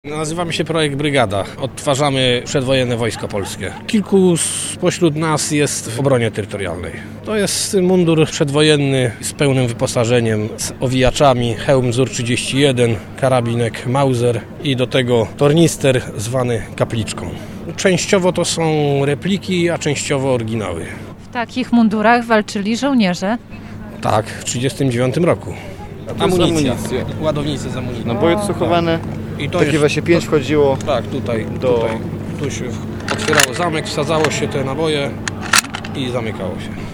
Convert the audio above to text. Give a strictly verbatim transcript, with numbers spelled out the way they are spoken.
Nazywamy się Projekt Brygada. Odtwarzamy przedwojenne Wojsko Polskie. Kilku spośród nas jest w obronie terytorialnej. To jest mundur przedwojenny z pełnym wyposażeniem, z owijaczami, hełm Z U R trzydzieści jeden, karabinek Mauser i do tego tornister zwany kapliczką. Częściowo to są repliki, a częściowo oryginały. W takich mundurach walczyli żołnierze? Tak, w tysiąc dziewięćset trzydziestym dziewiątym roku. Amunicja, ładownice z amunicją. Naboje odsuchowane, I to takie jest, właśnie pięć wchodziło. Tak, tutaj, do... tutaj. Tu się otwierało zamek, wsadzało się te naboje i zamykało się.